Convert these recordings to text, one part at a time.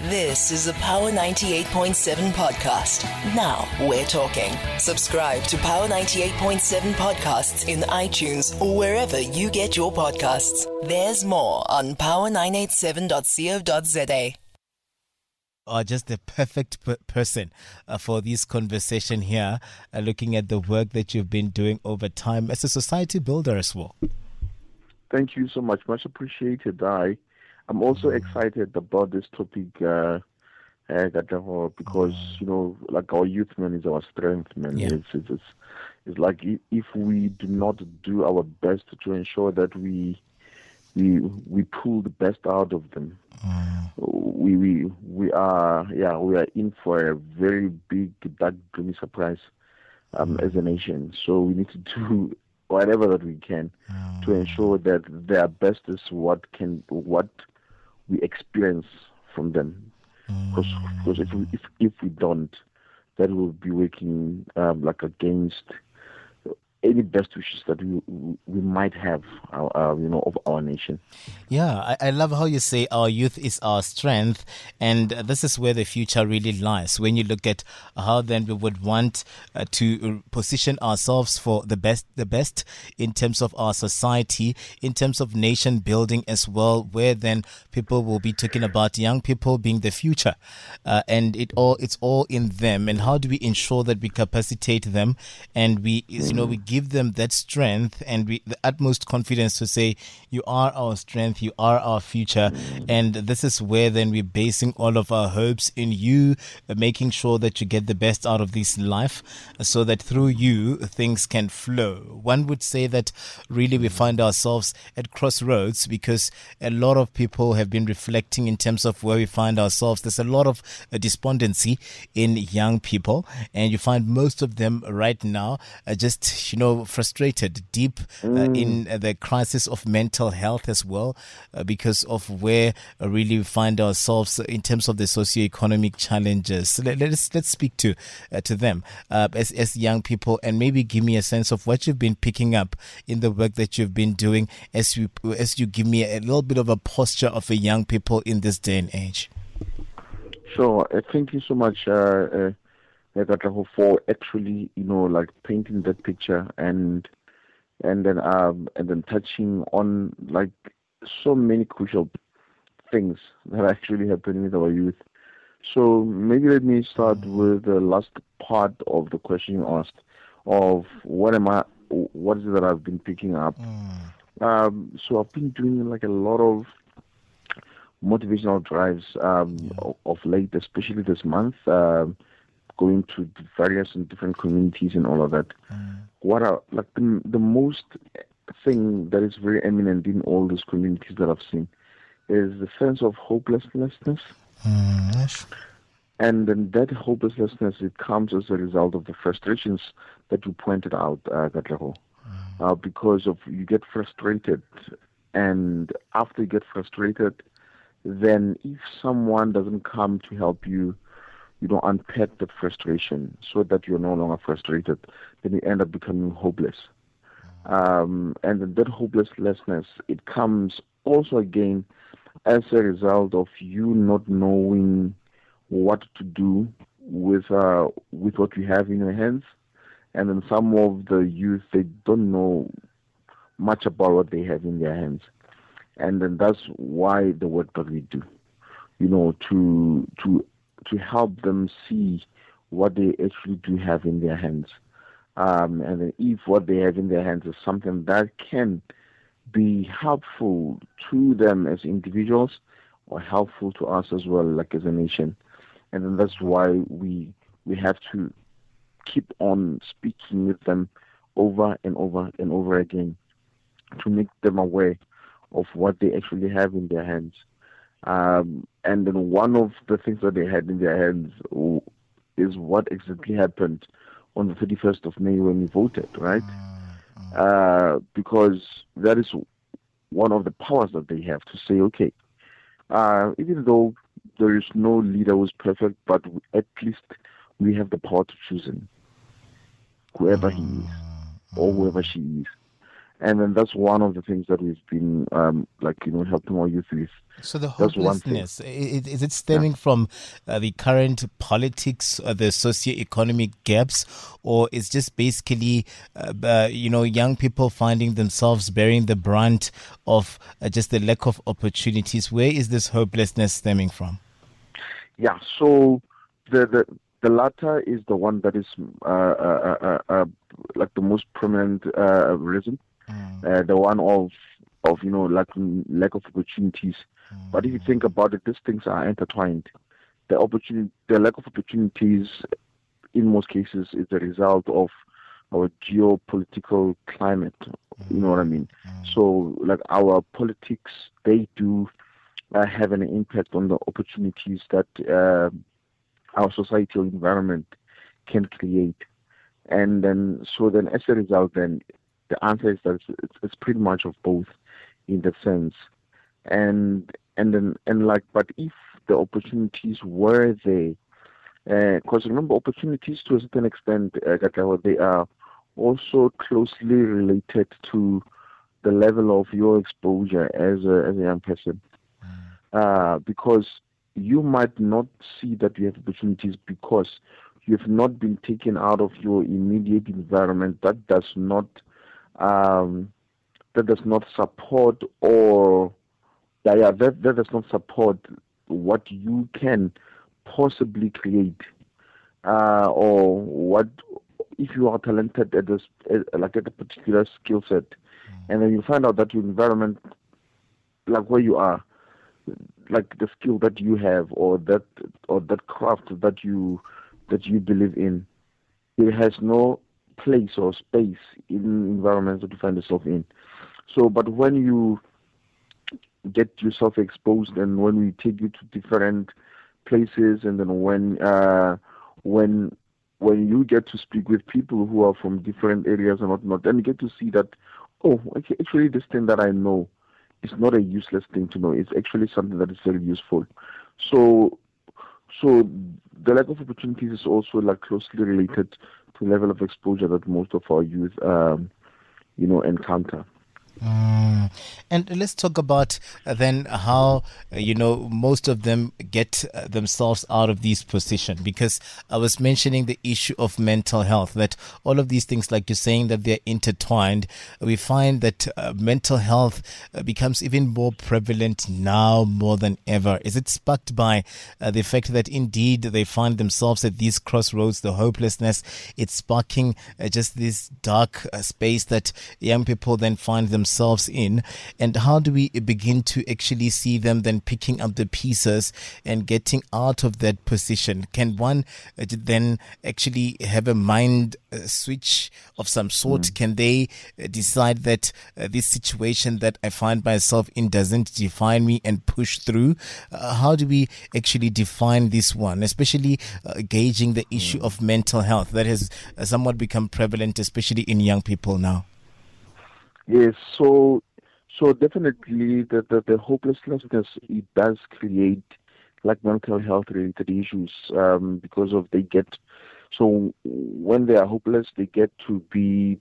This is a Power 98.7 podcast. Now we're talking. Subscribe to Power 98.7 podcasts in iTunes or wherever you get your podcasts. There's more on power987.co.za. Are just the perfect person for this conversation here, looking at the work that you've been doing over time as a society builder as well. Thank you so much. Much appreciated. I'm also excited about this topic, because, like our youth, man, is our strength, man. Yeah. It's like if we do not do our best to ensure that we pull the best out of them, we are in for a very big, dark, gloomy surprise as a nation. So we need to do whatever that we can to ensure that their best is what we experience from them. Because if we don't, that will be working against any best wishes that we might have, of our nation. Yeah, I love how you say our youth is our strength, and this is where the future really lies. When you look at how then we would want to position ourselves for the best in terms of our society, in terms of nation building as well, where then people will be talking about young people being the future, and it's all in them. And how do we ensure that we capacitate them and we give them that strength and the utmost confidence to say, you are our strength, you are our future. And this is where then we're basing all of our hopes in you, making sure that you get the best out of this life so that through you, things can flow. One would say that really we find ourselves at crossroads because a lot of people have been reflecting in terms of where we find ourselves. There's a lot of despondency in young people, and you find most of them right now just, frustrated, deep in the crisis of mental health as well, because of where really we find ourselves in terms of the socioeconomic challenges. Let's speak to them as young people, and maybe give me a sense of what you've been picking up in the work that you've been doing as you give me a little bit of a posture of a young people in this day and age. Sure. Thank you so much, for actually, painting that picture and then touching on so many crucial things that are actually happening with our youth. So maybe let me start with the last part of the question you asked of what is it that I've been picking up. So I've been doing a lot of motivational drives of late, especially this month. Going to various and different communities and all of that. What are the most thing that is very eminent in all these communities that I've seen is the sense of hopelessness. And then that hopelessness, it comes as a result of the frustrations that you pointed out, Katlego. Because you get frustrated, and after you get frustrated, then if someone doesn't come to help you, unpack that frustration so that you're no longer frustrated, then you end up becoming hopeless. And then that hopelessness, it comes also again as a result of you not knowing what to do with what you have in your hands. And then some of the youth, they don't know much about what they have in their hands. And then that's why the work that we do, to help them see what they actually do have in their hands. And then if what they have in their hands is something that can be helpful to them as individuals or helpful to us as well, as a nation. And then that's why we have to keep on speaking with them over and over and over again to make them aware of what they actually have in their hands. And then one of the things that they had in their hands is what exactly happened on the 31st of May when we voted, right? Because that is one of the powers that they have to say, okay, even though there is no leader who's perfect, but at least we have the power to choose him, whoever he is or whoever she is. And then that's one of the things that we've been, helping our youth with. So the That's one thing. hopelessness, is it stemming from the current politics, the socio-economic gaps, or it's just basically, young people finding themselves bearing the brunt of just the lack of opportunities? Where is this hopelessness stemming from? Yeah, so the latter is the one that is like the most prominent reason. The one of lack of opportunities. But if you think about it, these things are intertwined. The lack of opportunities, in most cases, is the result of our geopolitical climate. You know what I mean? So, like our politics, they do have an impact on the opportunities that our societal environment can create. And then as a result, then the answer is that it's pretty much of both in that sense. But if the opportunities were there, because remember, opportunities to a certain extent, they are also closely related to the level of your exposure as a young person. Because you might not see that you have opportunities because you've not been taken out of your immediate environment. That does not support that does not support what you can possibly create, or what if you are talented at a particular skill set, and then you find out that your environment, like where you are, like the skill that you have or that craft that you believe in, it has no place or space in environments that you find yourself in. So, but when you get yourself exposed, and when we take you to different places, and then when you get to speak with people who are from different areas and whatnot, then you get to see that, actually this thing that I know is not a useless thing to know. It's actually something that is very useful. So the lack of opportunities is also like closely related to the level of exposure that most of our youth, encounter. And let's talk about then how, most of them get themselves out of these positions, because I was mentioning the issue of mental health, that all of these things, like you're saying, that they're intertwined. We find that mental health becomes even more prevalent now more than ever. Is it sparked by the fact that indeed they find themselves at these crossroads, the hopelessness, it's sparking just this dark space that young people then find themselves in? And how do we begin to actually see them then picking up the pieces and getting out of that position? Can one then actually have a mind switch of some sort? Can they decide that this situation that I find myself in doesn't define me and push through? How do we actually define this one, especially gauging the issue of mental health that has somewhat become prevalent, especially in young people now? Yes, so definitely the hopelessness, it does create like mental health related issues, because of they get, so when they are hopeless, they get to be,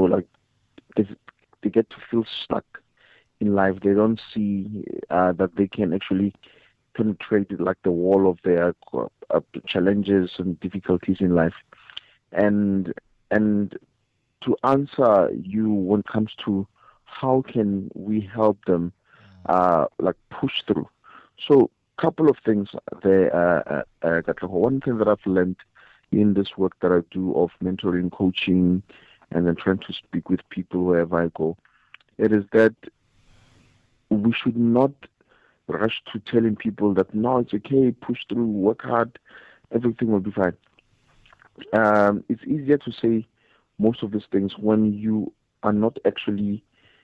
they get to feel stuck in life. They don't see that they can actually penetrate like the wall of their challenges and difficulties in life. And to answer you when it comes to how can we help them push through. So couple of things there. One thing that I've learned in this work that I do of mentoring, coaching, and then trying to speak with people wherever I go, it is that we should not rush to telling people that, no, it's okay, push through, work hard, everything will be fine. It's easier to say most of these things when you are not actually,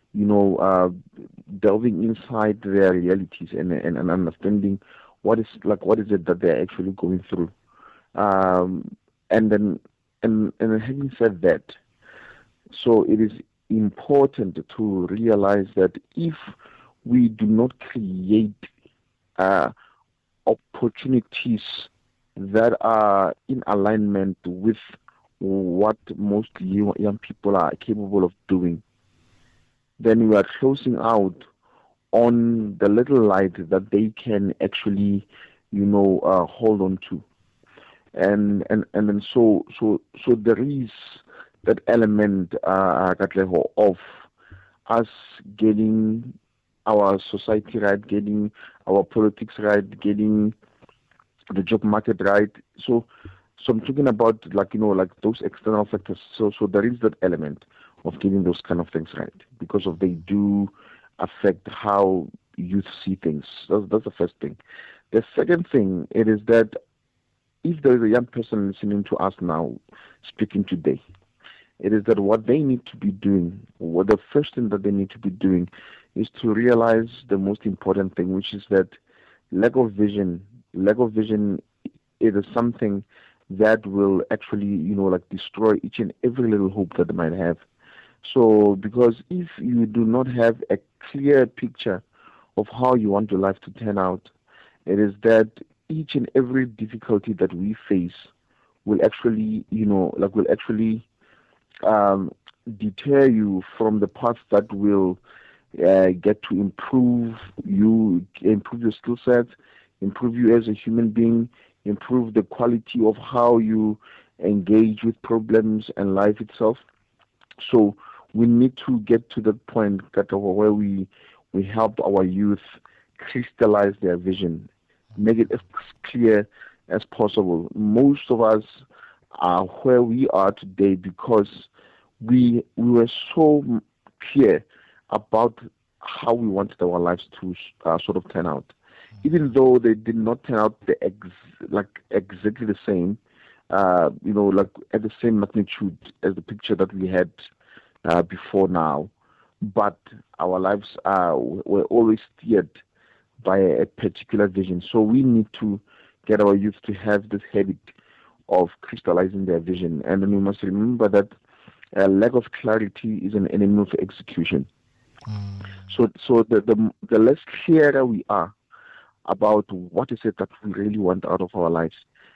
delving inside their realities and understanding what is it that they're actually going through. And having said that, so it is important to realize that if we do not create opportunities that are in alignment with what most young people are capable of doing, then we are closing out on the little light that they can actually, hold on to. And then so there is that element, Katleho, of us getting our society right, getting our politics right, getting the job market right. So I'm talking about like those external factors. So there is that element of getting those kind of things right, because they do affect how youth see things. That's the first thing. The second thing, it is that if there is a young person listening to us now, speaking today, it is that what they need to be doing, what the first thing that they need to be doing is to realize the most important thing, which is that lack of vision is something that will actually, destroy each and every little hope that they might have. So, because if you do not have a clear picture of how you want your life to turn out, it is that each and every difficulty that we face will actually, deter you from the path that will get to improve your skill set, improve you as a human being, improve the quality of how you engage with problems and life itself. So we need to get to the point where we help our youth crystallize their vision, make it as clear as possible. Most of us are where we are today because we were so clear about how we wanted our lives to sort of turn out, even though they did not turn out exactly the same, at the same magnitude as the picture that we had before now. But our lives were always steered by a particular vision. So we need to get our youth to have this habit of crystallizing their vision. And then we must remember that a lack of clarity is an enemy of execution. So the less clearer we are about what is it that we really want out of our lives,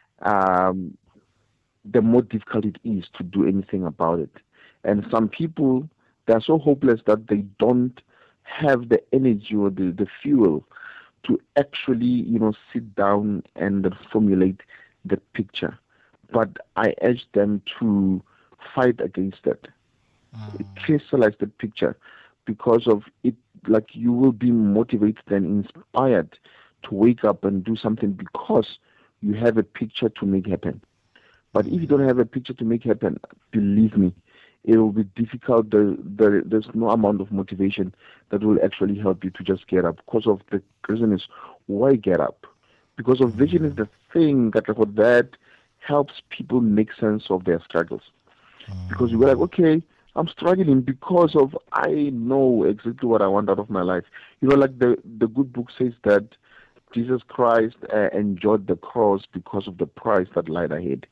the more difficult it is to do anything about it. And some people, they're so hopeless that they don't have the energy or the fuel to actually, sit down and formulate the picture. But I urge them to fight against that. Crystallize the picture, because of it, like you will be motivated and inspired to wake up and do something because you have a picture to make happen. But if you don't have a picture to make happen, believe me, it will be difficult. There's no amount of motivation that will actually help you to just get up. Because of the reason is, why get up? Because of vision is the thing that helps people make sense of their struggles. Because you're like, okay, I'm struggling because of I know exactly what I want out of my life. Like the good book says that Jesus Christ enjoyed the cross because of the price that lied ahead.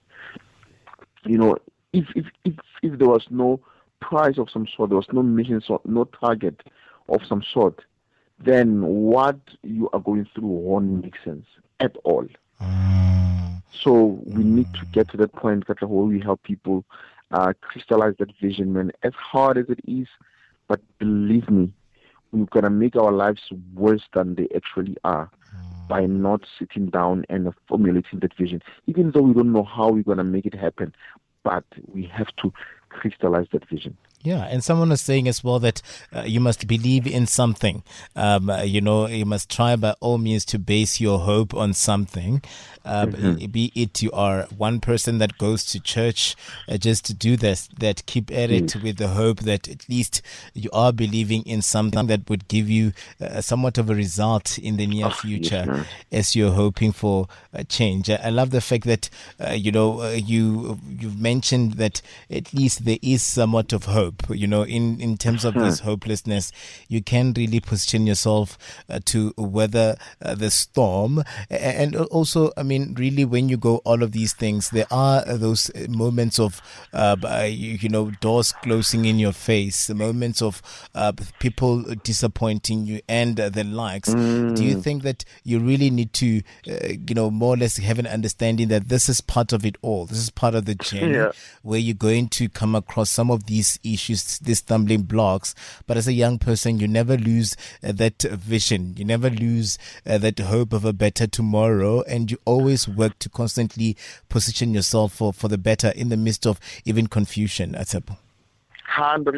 If there was no price of some sort, there was no mission, no target of some sort, then what you are going through won't make sense at all. So we need to get to that point where we help people crystallize that vision, man. As hard as it is, but believe me, we're going to make our lives worse than they actually are by not sitting down and formulating that vision. Even though we don't know how we're going to make it happen, but we have to crystallize that vision. Yeah, and someone was saying as well that you must believe in something. You must try by all means to base your hope on something. Be it you are one person that goes to church, just to do this, that keep at it with the hope that at least you are believing in something that would give you somewhat of a result in the near future as you're hoping for a change. I love the fact that, you've mentioned that at least there is somewhat of hope. In terms of this hopelessness, you can really position yourself to weather the storm. And also, really, when you go all of these things, there are those moments of, doors closing in your face, moments of people disappointing you and the likes. Do you think that you really need to, more or less have an understanding that this is part of it all? This is part of the journey where you're going to come across some of these issues issues, these stumbling blocks. But as a young person, you never lose that vision. You never lose that hope of a better tomorrow. And you always work to constantly position yourself for the better in the midst of even confusion, Tshepo. 100%,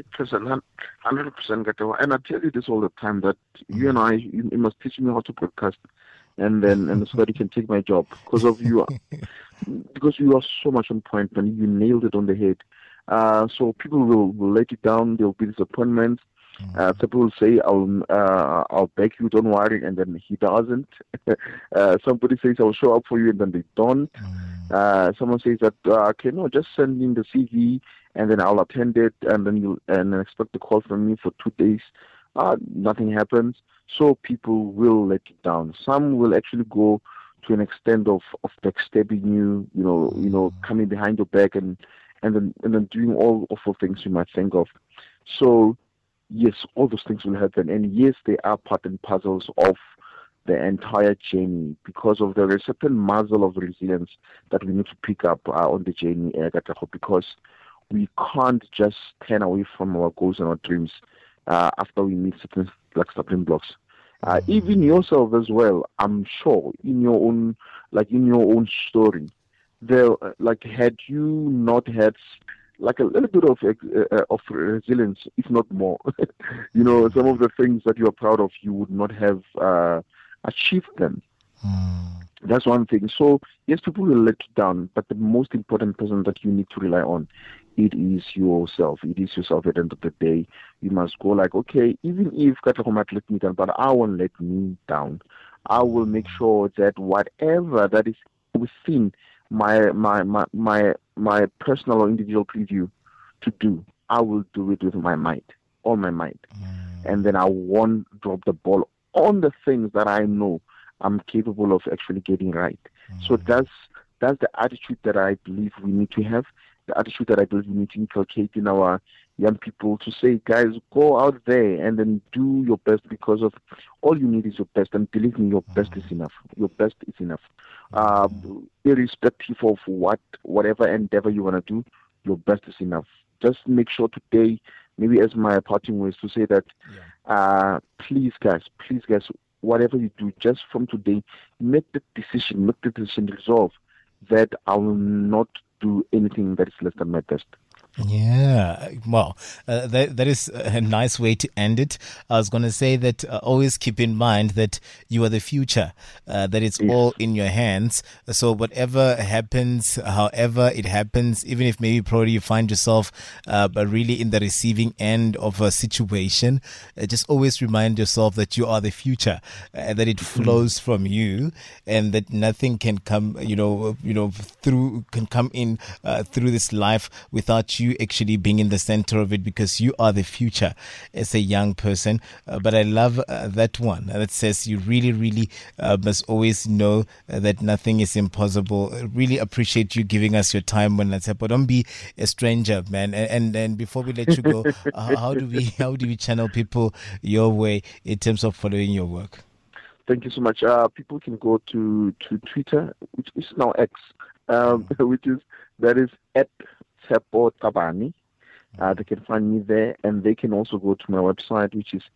100%. And I tell you this all the time, that you and I, you must teach me how to broadcast, and so that you can take my job because of you. Because you are so much on point, and you nailed it on the head. So people will let you down. There will be disappointments. People will say, I'll beg you, don't worry, and then he doesn't. Somebody says, I'll show up for you, and then they don't. Someone says that, okay, no, just send in the CV, and then I'll attend it, and then you expect a call from me for 2 days. Nothing happens. So people will let you down. Some will actually go to an extent of backstabbing you, coming behind your back and then doing all awful things you might think of. So yes, all those things will happen, and yes, they are part and parcels of the entire journey, because of the certain muzzle of resilience that we need to pick up on the journey, because we can't just turn away from our goals and our dreams after we meet certain stumbling blocks. Even yourself as well, I'm sure, in your own story, there, had you not had a little bit of resilience, if not more, some of the things that you are proud of, you would not have achieved them. That's one thing. So yes, people will let you down, but the most important person that you need to rely on, it is yourself. It is yourself at the end of the day. You must go okay, even if Katlego might let me down, but I won't let me down. I will make sure that whatever that is within my personal or individual preview to do, I will do it with my might, all my might. And then I won't drop the ball on the things that I know I'm capable of actually getting right. So that's the attitude that I believe we need to have, the attitude that I believe we need to inculcate in our young people, to say, guys, go out there and then do your best, because of all you need is your best. And believe me, your best is enough. Your best is enough. Irrespective of whatever endeavor you want to do, your best is enough. Just make sure today, maybe as my parting words, to say that, please guys, whatever you do, just from today, make the decision, resolve that I will not do anything that is less than my best. Yeah, well, that is a nice way to end it. I was going to say that always keep in mind that you are the future, that it's all in your hands. So whatever happens, however it happens, even if maybe probably you find yourself but really in the receiving end of a situation, just always remind yourself that you are the future, that it flows from you, and that nothing can come, can come in through this life without you actually being in the center of it, because you are the future as a young person. But I love that one that says you really, really must always know that nothing is impossible. I really appreciate you giving us your time, Tshepo. Don't be a stranger, man. And before we let you go, how do we channel people your way in terms of following your work? Thank you so much. People can go to Twitter, which is now X, that is at Tshepo Tabane. They can find me there, and they can also go to my website, which is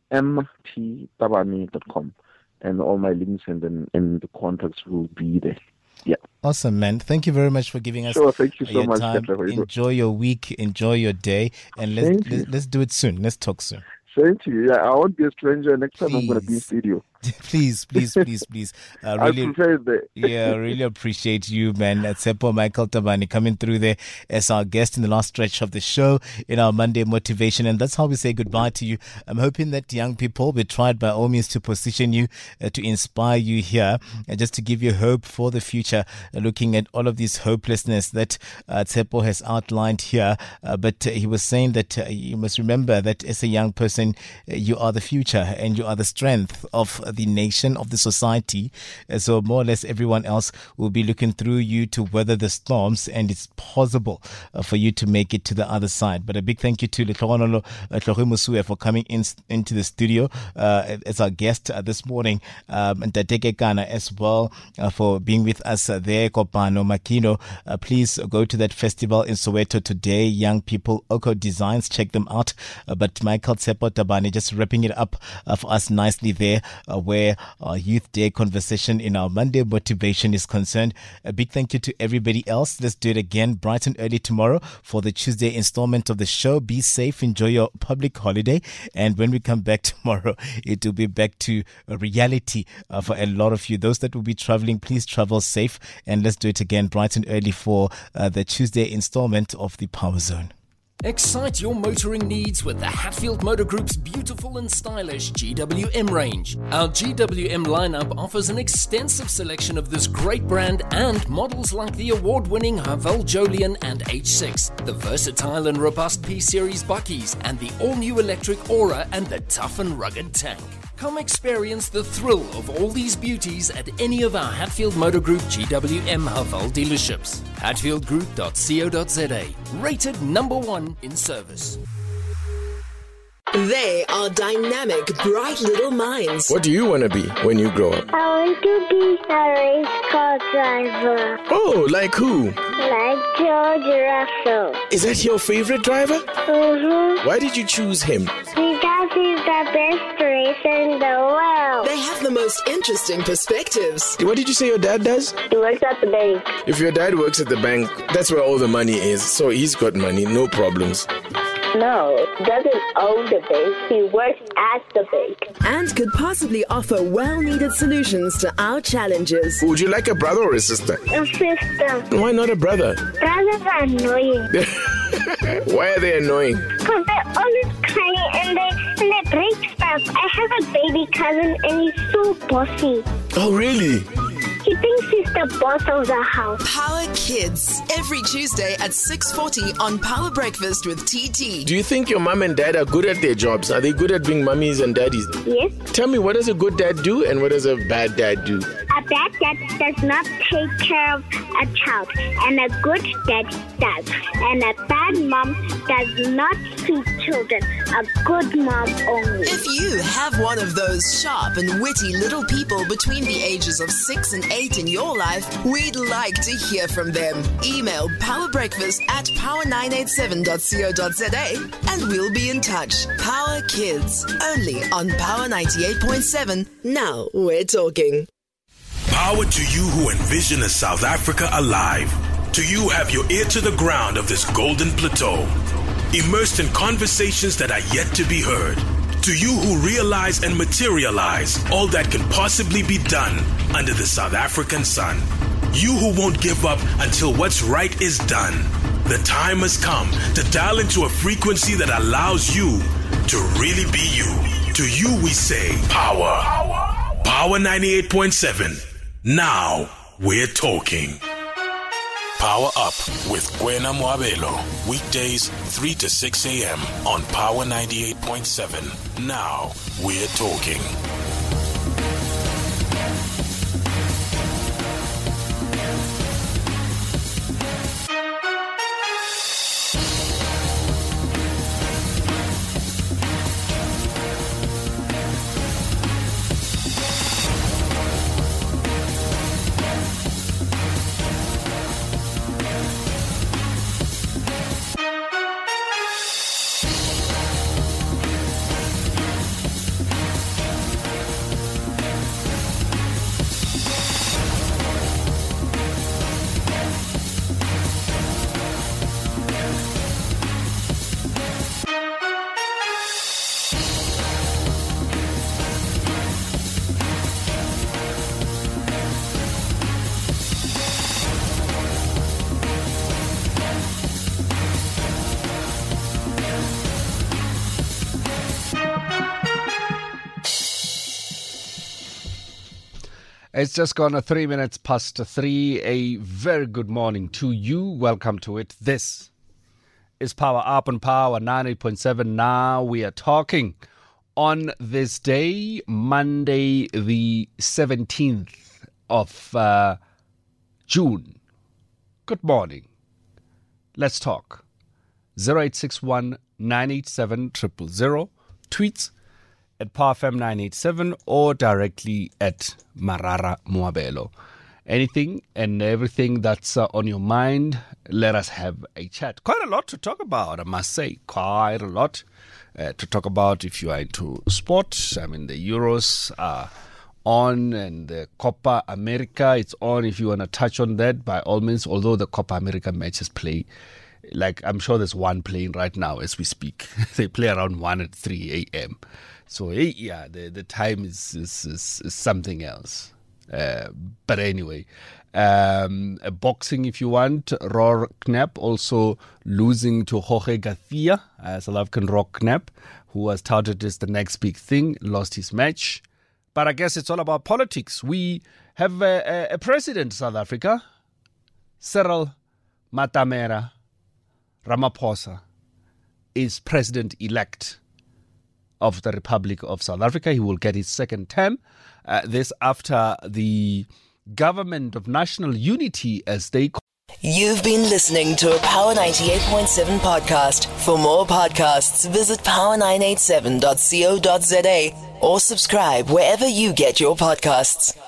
mttabane.com, and all my links and the contacts will be there. Yeah. Awesome, man. Thank you very much for giving us thank you so much, time. Enjoy your week, enjoy your day, and let's do it soon. Let's talk soon. Same to you. Yeah, I won't be a stranger. Next time I'm going to be in studio. Please. Really, I prefer that. Really appreciate you, man. Tshepo Michael Tabane coming through there as our guest in the last stretch of the show in our Monday motivation. And that's how we say goodbye to you. I'm hoping that young people, we tried by all means to position you, to inspire you here, just to give you hope for the future, looking at all of this hopelessness that Tshepo has outlined here. But he was saying that you must remember that as a young person, you are the future and you are the strength of the nation, of the society. So more or less everyone else will be looking through you to weather the storms, and it's possible for you to make it to the other side. But a big thank you to Tlhogonolo Musue for coming into the studio as our guest this morning, and Ntate Kana as well for being with us there. Kopano Makino, please go to that festival in Soweto today. Young People Oko Designs, check them out. But Michael Tsepo Tabane just wrapping it up for us nicely there, where our Youth Day conversation in our Monday motivation is concerned. A big thank you to everybody else. Let's do it again bright and early tomorrow for the Tuesday installment of the show. Be safe, enjoy your public holiday, and when we come back tomorrow, it will be back to reality for a lot of you. Those that will be traveling, please travel safe, and let's do it again bright and early for the Tuesday installment of the Power Zone. Excite your motoring needs with the Hatfield Motor Group's beautiful and stylish GWM range. Our GWM lineup offers an extensive selection of this great brand and models like the award-winning Haval Jolion and H6, the versatile and robust P-Series Buckies, and the all-new electric Aura and the tough and rugged Tank. Come experience the thrill of all these beauties at any of our Hatfield Motor Group GWM Haval dealerships. hatfieldgroup.co.za. Rated number 1 in service. They are dynamic, bright little minds. What do you want to be when you grow up? I want to be a race car driver. Oh, like who? Like George Russell. Is that your favorite driver? Mm-hmm. Why did you choose him? Because he's the best racer in the world. They have the most interesting perspectives. What did you say your dad does? He works at the bank. If your dad works at the bank, that's where all the money is. So he's got money, no problems. No, he doesn't own the bank. He works at the bank. And could possibly offer well-needed solutions to our challenges. Would you like a brother or a sister? A sister. Why not a brother? Brothers are annoying. Why are they annoying? Because they're always crying and they break stuff. I have a baby cousin and he's so bossy. Oh, really? He thinks he's the boss of the house. Power Kids, every Tuesday at 6:40 on Power Breakfast with TT. Do you think your mom and dad are good at their jobs? Are they good at being mummies and daddies? Yes. Tell me, what does a good dad do and what does a bad dad do? A bad dad does not take care of a child, and a good dad does. And a bad mom does not feed children. A good mom only. If you have one of those sharp and witty little people between the ages of 6 and 8 in your life, we'd like to hear from them. Email powerbreakfast@power987.co.za and we'll be in touch. Power Kids, only on Power 98.7. Now we're talking. Power to you who envision a South Africa alive. To you who have your ear to the ground of this golden plateau. Immersed in conversations that are yet to be heard. To you who realize and materialize all that can possibly be done under the South African sun. You who won't give up until what's right is done. The time has come to dial into a frequency that allows you to really be you. To you we say, Power. Power 98.7. Now we're talking. Power Up with Gwena Mwabelo. Weekdays 3 to 6 a.m. on Power 98.7. Now we're talking. It's just gone 3 minutes past 3. A very good morning to you. Welcome to it. This is Power Up on Power 98.7. Now we are talking on this day, Monday, the 17th of June. Good morning. Let's talk. 0861 987 000. Tweets at PowerFM 987 or directly at Marara Moabelo. Anything and everything that's on your mind, let us have a chat. Quite a lot to talk about, I must say. Quite a lot to talk about if you are into sport. I mean, the Euros are on and the Copa America, it's on. If you want to touch on that, by all means, although the Copa America matches play, like I'm sure there's one playing right now as we speak. They play around 1 at 3 a.m. So, yeah, the time is something else. But anyway, boxing if you want. Roar Knapp also losing to Jorge Garcia, South African Roar Knapp, who was touted as the next big thing, lost his match. But I guess it's all about politics. We have a president, South Africa, Cyril Matamela Ramaphosa, is president-elect of the Republic of South Africa. He will get his second term. This after the Government of National Unity, as they call it. You've been listening to a Power 98.7 podcast. For more podcasts, visit power987.co.za or subscribe wherever you get your podcasts.